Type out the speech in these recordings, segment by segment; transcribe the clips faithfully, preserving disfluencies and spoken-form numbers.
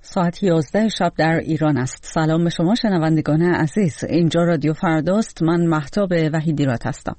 ساعت یازده شب در ایران است. سلام به شما شنوندگان عزیز. اینجا رادیو فرداست. من مهتاب وحیدیراد هستم.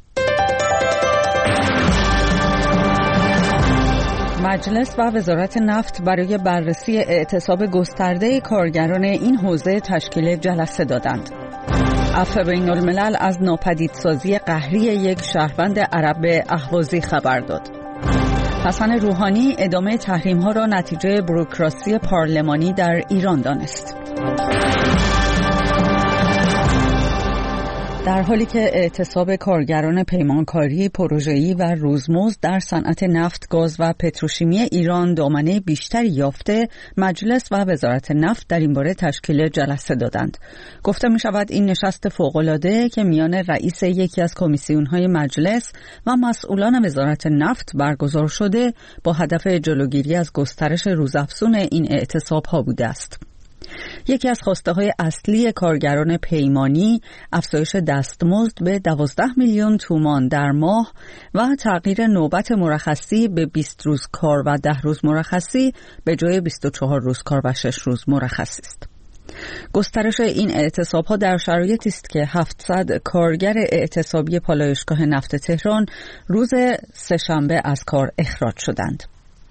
مجلس و وزارت نفت برای بررسی اعتصاب گسترده کارگران این حوزه تشکیل جلسه دادند. عفو بین الملل از ناپدیدسازی قهری یک شهروند عرب اهوازی خبر داد. حسن روحانی ادامه تحریم‌ها را نتیجه بوروکراسی پارلمانی در ایران دانست. در حالی که اعتصاب کارگران پیمانکاری، پروژه‌ای و روزمزد در صنعت نفت، گاز و پتروشیمی ایران دامنه بیشتری یافته، مجلس و وزارت نفت در این باره تشکیل جلسه دادند. گفته می شود این نشست فوق‌العاده که میان رئیس یکی از کمیسیون‌های مجلس و مسئولان وزارت نفت برگزار شده با هدف جلوگیری از گسترش روزافزون این اعتصاب‌ها بوده است. یکی از خواسته‌های اصلی کارگران پیمانی افزایش دستمزد به دوازده میلیون تومان در ماه و تغییر نوبت مرخصی به بیست روز کار و ده روز مرخصی به جای بیست و چهار روز کار و شش روز مرخصی است. گسترش این اعتصاب‌ها در شرایطی است که هفتصد کارگر اعتصابی پالایشگاه نفت تهران روز سه‌شنبه از کار اخراج شدند.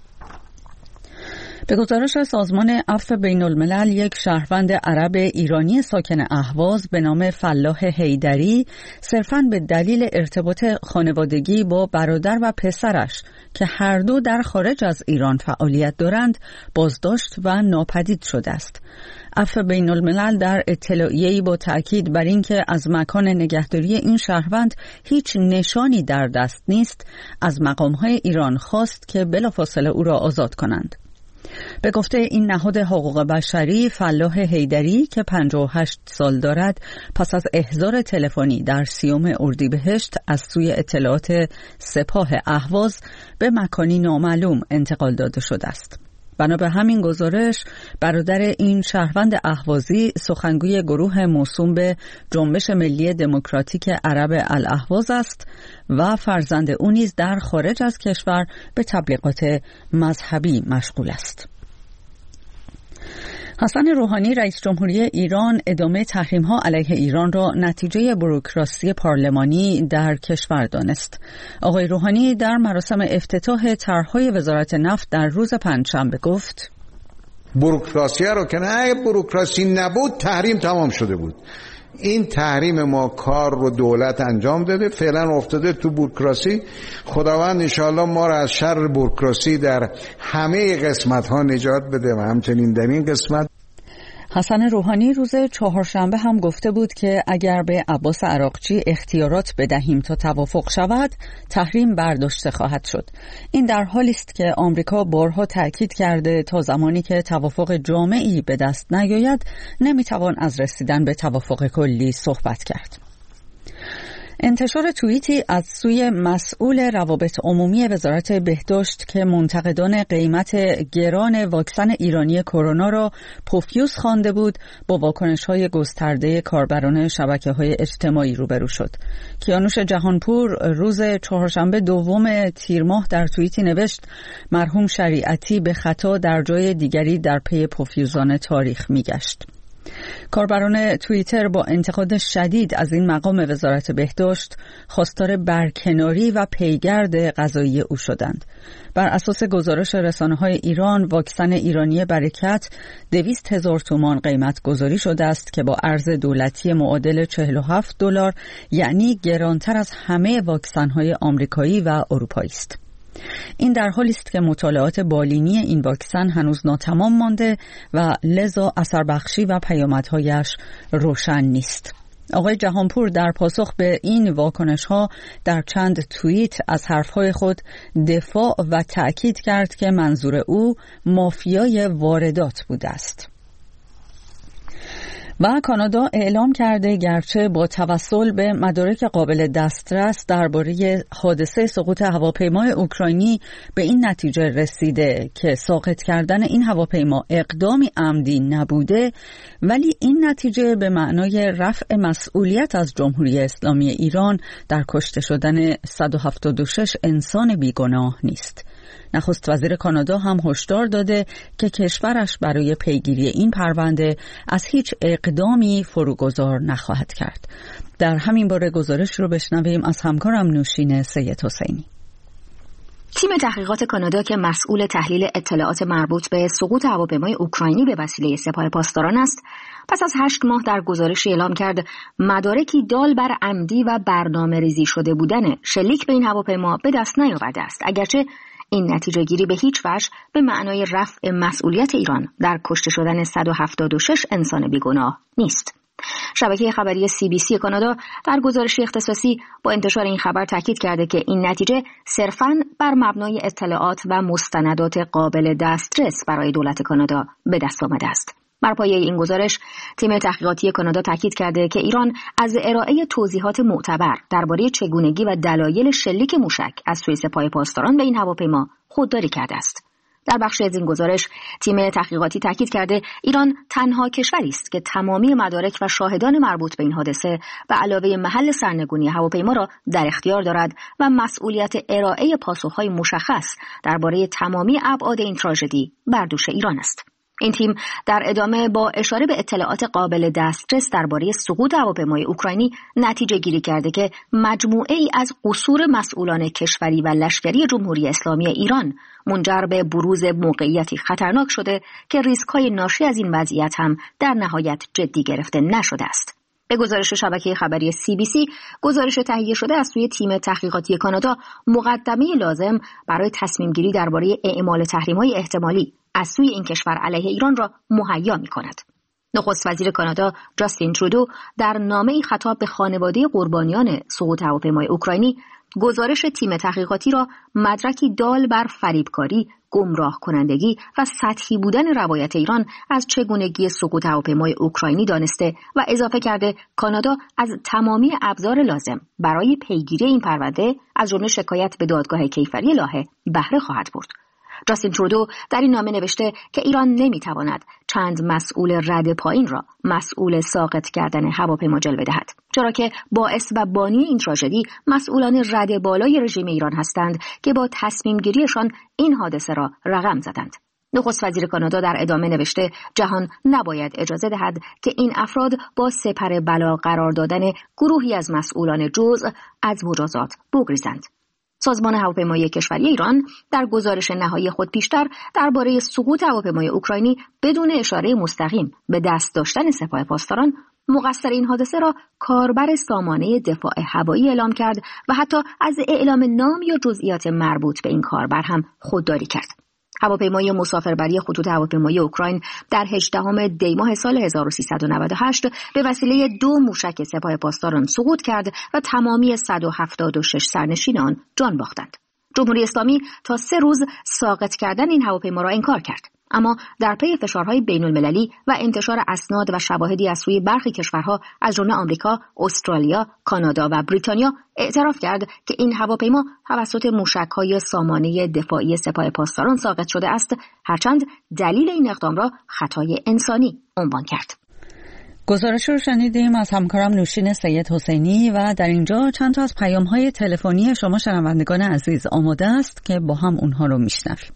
به گزارش سازمان عفو بین الملل، یک شهروند عرب ایرانی ساکن اهواز به نام فلاح حیدری صرفاً به دلیل ارتباط خانوادگی با برادر و پسرش که هر دو در خارج از ایران فعالیت دارند بازداشت و ناپدید شده است. عفو بین الملل در اطلاعیه‌ای با تأکید بر اینکه از مکان نگهداری این شهروند هیچ نشانی در دست نیست، از مقام‌های ایران خواست که بلافاصله او را آزاد کنند. به گفته این نهاد حقوق بشری، فلاح حیدری که پنجاه و هشت سال دارد پس از احضار تلفنی در سیوم اردیبهشت از سوی اطلاعات سپاه اهواز به مکانی نامعلوم انتقال داده شده است. بنا به همین گزارش، برادر این شهروند اهوازی سخنگوی گروه موسوم به جنبش ملی دموکراتیک عرب الاهواز است و فرزند او نیز در خارج از کشور به تبلیغات مذهبی مشغول است. حسن روحانی رئیس جمهوری ایران ادامه تحریم‌ها علیه ایران را نتیجه بوروکراسی پارلمانی در کشور دانست. آقای روحانی در مراسم افتتاح طرح‌های وزارت نفت در روز پنجشنبه گفت: بوروکراسی رو که نه، بوروکراسی نبود تحریم تمام شده بود. این تحریم ما کار رو دولت انجام داده، فعلا افتاده تو بوروکراسی. خداوند انشاءالله ما را از شر بوروکراسی در همه قسمت ها نجات بده و همچنین در این قسمت. حسن روحانی روز چهارشنبه هم گفته بود که اگر به عباس عراقچی اختیارات بدهیم تا توافق شود، تحریم برداشته خواهد شد. این در حالی است که آمریکا بارها تأکید کرده تا زمانی که توافق جامعی به دست نیاید، نمیتوان از رسیدن به توافق کلی صحبت کرد. انتشار توییتی از سوی مسئول روابط عمومی وزارت بهداشت که منتقدان قیمت گران واکسن ایرانی کرونا را پوفیوز خوانده بود، با واکنش‌های گسترده کاربران شبکه‌های اجتماعی روبرو شد. کیانوش جهانپور روز چهارشنبه دوم تیر ماه در توییتی نوشت: مرحوم شریعتی به خطا در جای دیگری در پی پوفیوزان تاریخ می‌گشت. کاربران توییتر با انتقاد شدید از این مقام وزارت بهداشت خواستار برکناری و پیگرد قضایی او شدند. بر اساس گزارش رسانه‌های ایران، واکسن ایرانی برکت دویست هزار تومان قیمت گذاری شده است که با ارز دولتی معادل چهل و هفت دلار، یعنی گرانتر از همه واکسن‌های آمریکایی و اروپایی است. این در حالی است که مطالعات بالینی این واکسن هنوز ناتمام مانده و لذا اثر بخشی و پیامدهایش روشن نیست. آقای جهانپور در پاسخ به این واکنش‌ها در چند توییت از حرف‌های خود دفاع و تأکید کرد که منظور او مافیای واردات بوده است. و کانادا اعلام کرده گرچه با توسل به مدارک قابل دسترس درباره حادثه سقوط هواپیمای اوکراینی به این نتیجه رسیده که ساقط کردن این هواپیما اقدامی عمدی نبوده، ولی این نتیجه به معنای رفع مسئولیت از جمهوری اسلامی ایران در کشته شدن صد و هفتاد و شش انسان بیگناه نیست. نخست وزیر کانادا هم هشدار داده که کشورش برای پیگیری این پرونده از هیچ اقدامی فروگذار نخواهد کرد. در همین باره گزارش رو بشنویم از همکارم نوشین سید حسینی. تیم تحقیقات کانادا که مسئول تحلیل اطلاعات مربوط به سقوط هواپیمای اوکراینی به وسیله سپاه پاسداران است، پس از هشت ماه در گزارشی اعلام کرد مدارکی دال بر عمدی و برنامه ریزی شده بودن شلیک به این هواپیما به دست نیاورده است، اگرچه این نتیجه گیری به هیچ وجه به معنای رفع مسئولیت ایران در کشته شدن صد و هفتاد و شش انسان بیگناه نیست. شبکه خبری سی بی سی کانادا در گزارشی اختصاصی با انتشار این خبر تاکید کرده که این نتیجه صرفاً بر مبنای اطلاعات و مستندات قابل دسترس برای دولت کانادا به دست آمده است. بر پایه این گزارش، تیم تحقیقاتی کانادا تاکید کرده که ایران از ارائه توضیحات معتبر درباره چگونگی و دلایل شلیک موشک از سوی سپاه پاسداران به این هواپیما خودداری کرده است. در بخشی از این گزارش، تیم تحقیقاتی تاکید کرده ایران تنها کشوری است که تمامی مدارک و شاهدان مربوط به این حادثه به علاوه محل سرنگونی هواپیما را در اختیار دارد و مسئولیت ارائه پاسخهای مشخص درباره تمامی ابعاد این تراژدی بر دوش ایران است. این تیم در ادامه با اشاره به اطلاعات قابل دسترس درباره سقوط هواپیمای اوکراینی نتیجه گیری کرده که مجموعه ای از قصور مسئولان کشوری و لشکری جمهوری اسلامی ایران منجر به بروز موقعیتی خطرناک شده که ریسک‌های ناشی از این وضعیت هم در نهایت جدی گرفته نشده است. به گزارش شبکه خبری سی بی سی، گزارش تهیه شده از سوی تیم تحقیقاتی کانادا مقدمه لازم برای تصمیم گیری درباره اعمال تحریم‌های احتمالی از سوی این کشور علیه ایران را مهیا می‌کند. نخست وزیر کانادا جاستین ترودو در نامه‌ای خطاب به خانواده قربانیان سقوط هواپیمای اوکراینی گزارش تیم تحقیقاتی را مدرکی دال بر فریبکاری، گمراه کنندگی و سطحی بودن روایت ایران از چگونگی سقوط هواپیمای اوکراینی دانسته و اضافه کرده کانادا از تمامی ابزار لازم برای پیگیری این پرونده از جمله شکایت به دادگاه کیفری لاهه بهره خواهد برد. جاستین ترودو در این نامه نوشته که ایران نمیتواند چند مسئول رد پایین را مسئول ساقط کردن هواپیما جلوه دهد، چرا که باعث و بانی این تراژدی مسئولان رد بالای رژیم ایران هستند که با تصمیم گیریشان این حادثه را رقم زدند. نخست وزیر کانادا در ادامه نوشته جهان نباید اجازه دهد که این افراد با سپر بلا قرار دادن گروهی از مسئولان جزء از مجازات بگریزند. سازمان هواپیمایی کشوری ایران در گزارش نهایی خود پیشتر درباره سقوط هواپیمای اوکراینی بدون اشاره مستقیم به دست داشتن سپاه پاسداران مقصر این حادثه را کاربر سامانه دفاع هوایی اعلام کرد و حتی از اعلام نام یا جزئیات مربوط به این کاربر هم خودداری کرد. هواپیمای مسافربری خطوط هواپیمایی اوکراین در هجدهم دی ماه سال هزار و سیصد و نود و هشت به وسیله دو موشک سپاه پاسداران سقوط کرد و تمامی صد و هفتاد و شش سرنشین آن جان باختند. جمهوری اسلامی تا سه روز ساقط کردن این هواپیما را انکار کرد، اما در پی فشارهای بین المللی و انتشار اسناد و شواهدی از سوی برخی کشورها از جمله آمریکا، استرالیا، کانادا و بریتانیا اعتراف کرد که این هواپیما توسط موشک‌های سامانه دفاعی سپاه پاسداران ساقط شده است، هرچند دلیل این اقدام را خطای انسانی عنوان کرد. گزارش رو شنیدیم از همکارم نوشین سید حسینی و در اینجا چند تا از پیام‌های تلفنی شما شنوندگان عزیز آماده است که با هم اونها رو میشنویم.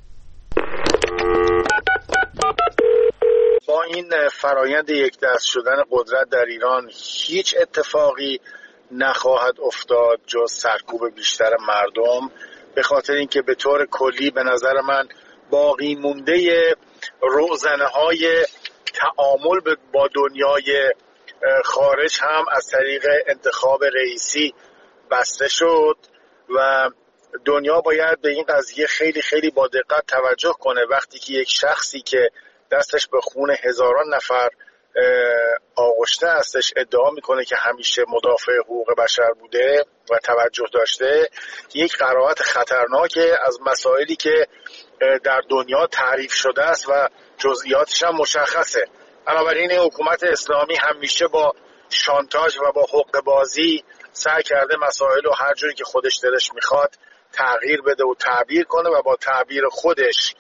با این فرایند یک دست شدن قدرت در ایران هیچ اتفاقی نخواهد افتاد جز سرکوب بیشتر مردم، به خاطر اینکه به طور کلی به نظر من باقی مونده روزنه های تعامل با دنیای خارج هم از طریق انتخاب رئیسی بسته شد و دنیا باید به این قضیه خیلی خیلی با دقت توجه کنه. وقتی که یک شخصی که دستش به خون هزاران نفر آغشته هستش ادعا میکنه که همیشه مدافع حقوق بشر بوده و توجه داشته، یک قرائت خطرناکه از مسائلی که در دنیا تعریف شده است و جزئیاتش هم مشخصه. بنابراین حکومت اسلامی همیشه با شانتاژ و با حقه بازی سعی کرده مسائل رو هر جوری که خودش دلش میخواد تغییر بده و تعبیر کنه و با تعبیر خودش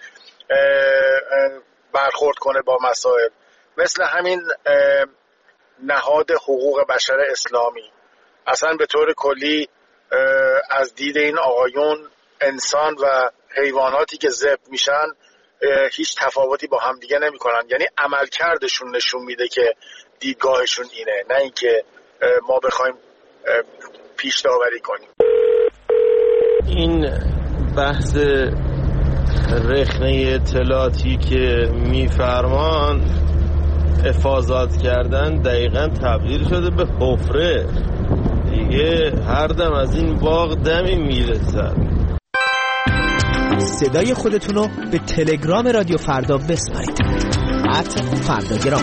برخورد کنه با مسائل. مثل همین نهاد حقوق بشر اسلامی اصلا به طور کلی از دید این آقایون انسان و حیواناتی که ذبح میشن هیچ تفاوتی با هم دیگه نمیکنن. یعنی عملکردشون نشون میده که دیدگاهشون اینه، نه اینکه ما بخوایم پیش داوری کنیم. این بحث رخنه اطلاعاتی که میفرمان افاضات کردن دقیقاً تبدیل شده به حفره دیگه. هر دم از این باغ دمی میرسد. صدای خودتونو به تلگرام رادیو فردا بسپارید. ات فرداگرام.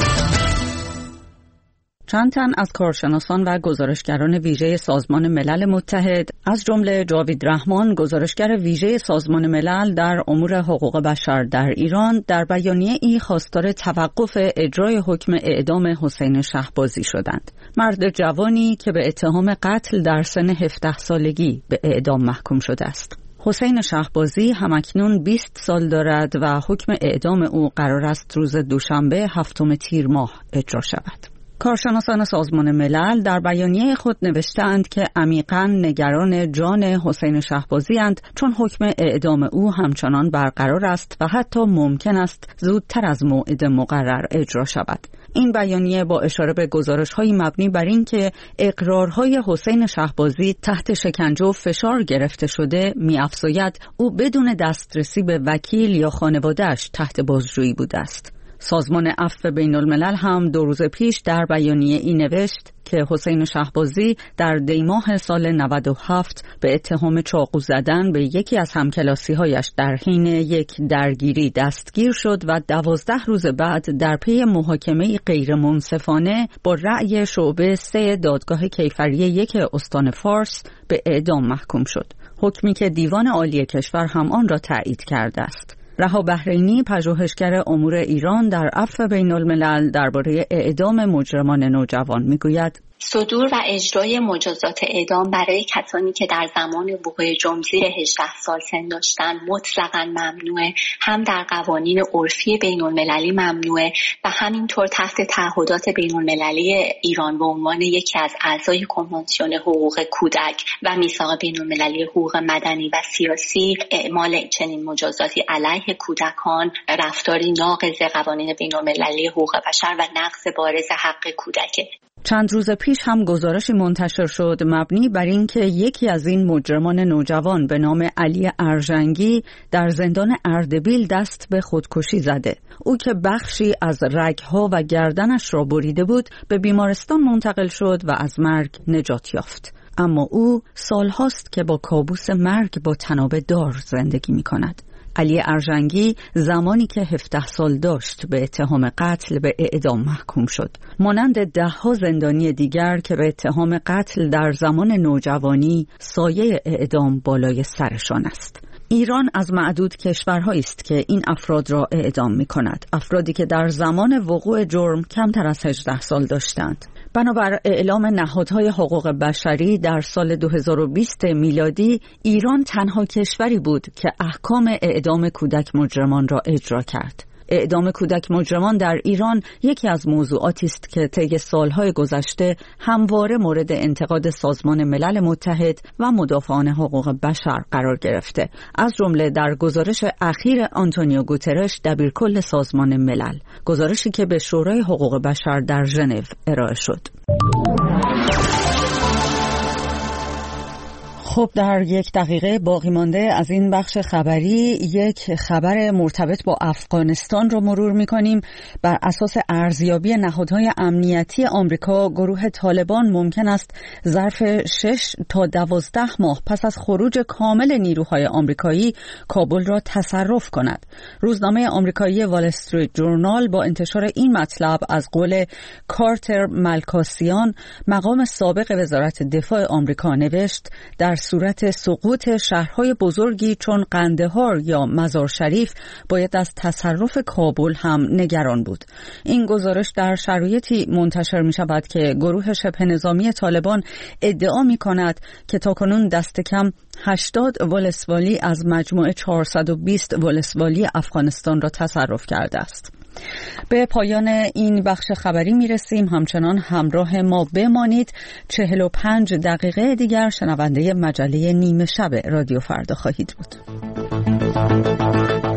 چند تن از کارشناسان و گزارشگران ویژه سازمان ملل متحد از جمله جاوید رحمان، گزارشگر ویژه سازمان ملل در امور حقوق بشر در ایران، در بیانیه ای خواستار توقف اجرای حکم اعدام حسین شهبازی شدند. مرد جوانی که به اتهام قتل در سن هفده سالگی به اعدام محکوم شده است. حسین شهبازی همکنون بیست سال دارد و حکم اعدام او قرار است روز دوشنبه هفتم تیر ماه اجرا شود. کارشناسان سازمان ملل در بیانیه خود نوشتند که عمیقاً نگران جان حسین شهبازی اند، چون حکم اعدام او همچنان برقرار است و حتی ممکن است زودتر از موعد مقرر اجرا شود. این بیانیه با اشاره به گزارش‌های مبنی بر این که اقرارهای حسین شهبازی تحت شکنجه و فشار گرفته شده می‌افزاید او بدون دسترسی به وکیل یا خانواده‌اش تحت بازجویی بوده است. سازمان عفو بین الملل هم دو روز پیش در بیانیه ای نوشت که حسین شهبازی در دیماه سال نود و هفت به اتهام چاقو زدن به یکی از همکلاسی‌هایش در حین یک درگیری دستگیر شد و دوازده روز بعد در پی محاکمه غیر منصفانه با رأی شعبه سه دادگاه کیفری یک استان فارس به اعدام محکوم شد. حکمی که دیوان عالی کشور هم آن را تایید کرده است. رها بحرینی، پژوهشگر امور ایران در عفو بین الملل، درباره اعدام مجرمان نوجوان میگوید: صدور و اجرای مجازات اعدام برای کسانی که در زمان وقوع جرم زیر هجده سال سن داشتند مطلقاً ممنوعه، هم در قوانین عرفی بین المللی ممنوعه و همینطور تحت تعهدات بین المللی ایران به عنوان یکی از اعضای کنوانسیون حقوق کودک و میثاق بین المللی حقوق مدنی و سیاسی اعمال چنین مجازاتی علیه کودکان رفتاری ناقض قوانین بین المللی حقوق بشر و نقض بارز حق کودکه. چند روز پیش هم گزارشی منتشر شد مبنی بر این که یکی از این مجرمان نوجوان به نام علی ارژنگی در زندان اردبیل دست به خودکشی زده. او که بخشی از رگها و گردنش را بریده بود به بیمارستان منتقل شد و از مرگ نجات یافت. اما او سالهاست که با کابوس مرگ با تناب دار زندگی می کند. علی ارژنگی زمانی که هفده سال داشت به اتهام قتل به اعدام محکوم شد. مانند ده ها زندانی دیگر که به اتهام قتل در زمان نوجوانی سایه اعدام بالای سرشان است. ایران از معدود کشورهایی است که این افراد را اعدام می کند. افرادی که در زمان وقوع جرم کمتر از هجده سال داشتند. بنابر اعلام نهادهای حقوق بشری در سال دو هزار و بیست میلادی ایران تنها کشوری بود که احکام اعدام کودک مجرمان را اجرا کرد. اعدام کودک مجرمان در ایران یکی از موضوعاتی است که طی سالهای گذشته همواره مورد انتقاد سازمان ملل متحد و مدافعان حقوق بشر قرار گرفته، از جمله در گزارش اخیر آنتونیو گوترش دبیرکل سازمان ملل، گزارشی که به شورای حقوق بشر در ژنو ارائه شد. خب در یک دقیقه باقی مانده از این بخش خبری یک خبر مرتبط با افغانستان رو مرور می‌کنیم. بر اساس ارزیابی نهادهای امنیتی آمریکا، گروه طالبان ممکن است ظرف شش تا دوازده ماه پس از خروج کامل نیروهای آمریکایی کابل را تصرف کند. روزنامه آمریکایی وال استریت جورنال با انتشار این مطلب از قول کارتر ملکاسیان، مقام سابق وزارت دفاع آمریکا، نوشت در صورت سقوط شهرهای بزرگی چون قندهار یا مزار شریف باید از تصرف کابل هم نگران بود. این گزارش در شرایطی منتشر می شود که گروه شبه نظامی طالبان ادعا می کند که تاکنون دست کم هشتاد ولسوالی از مجموعه چهارصد و بیست ولسوالی افغانستان را تصرف کرده است. به پایان این بخش خبری میرسیم. همچنان همراه ما بمانید. چهل و پنج دقیقه دیگر شنونده مجله نیمه شب رادیو فردا خواهید بود.